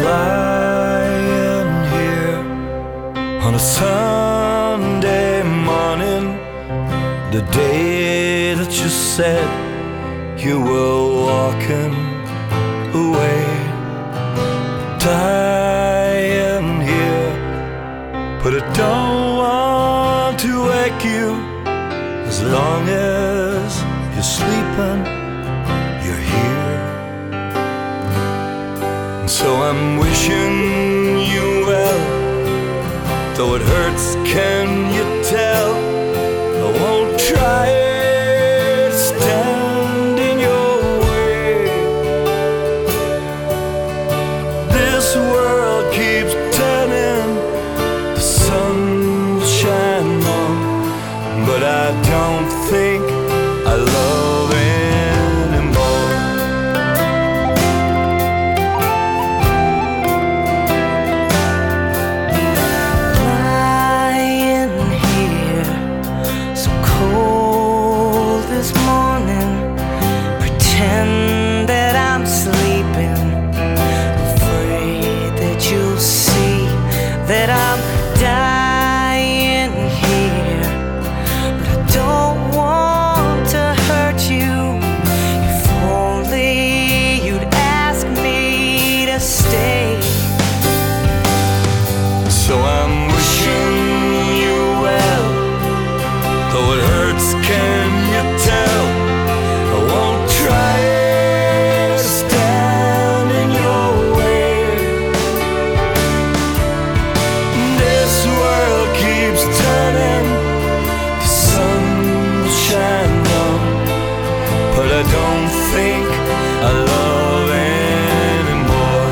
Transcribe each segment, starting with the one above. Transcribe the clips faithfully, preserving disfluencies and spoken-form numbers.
lying here on a Sunday morning, the day that you said you were walking away. Dying here, but I don't want to wake you. As long as you're sleeping, you're here. And so I'm wishing you well, though it hurts, can you tell? I won't try to stand in your way. This world keeps turning, the sun will shine on, but I don't think I love anymore. Lying here, so cold this morning, pretend that I'm sleeping, afraid that you'll see that I'm dying here. But I don't want to hurt you. If only you'd ask me to stay. So I'm wishing you well, though it hurts, can you tell? I won't try to stand in your way. This world keeps turning, the sun will shine on, but I don't think I love anymore.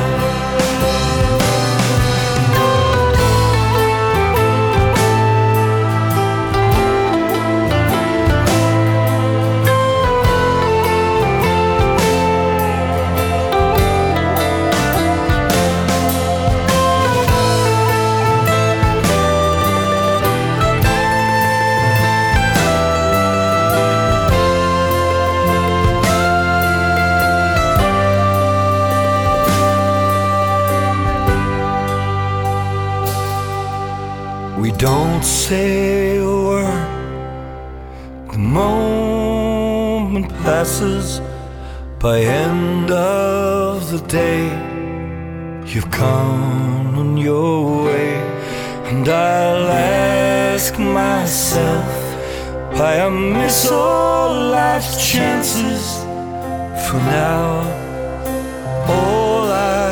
We don't say a word, the moment passes. By end of the day, you've gone on your way. And I'll ask myself why I miss all life's chances. For now, all I